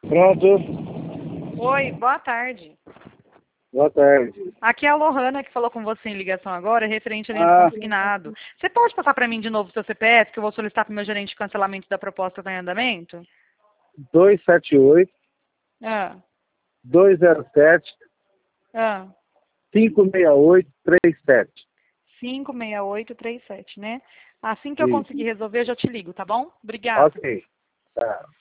Pronto. Oi, boa tarde. Boa tarde. Aqui é a Lohana que falou com você em ligação agora, referente a aliento consignado. Você pode passar para mim de novo o seu CPF, que eu vou solicitar para o meu gerente de cancelamento da proposta que está em andamento? 278 Ah, 207 ah, 568 37. 56837, né? Assim que eu Isso. conseguir resolver, eu já te ligo, tá bom? Obrigada. Ok. Tá.